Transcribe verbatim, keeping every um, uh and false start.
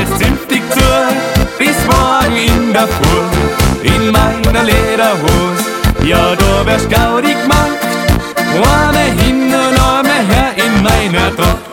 jetzt zünftig zu, bis morgen in der Früh, in meiner Lederhose. Ja, da wärst gaudig gemacht, einmal hin und einmal her in meiner Tracht.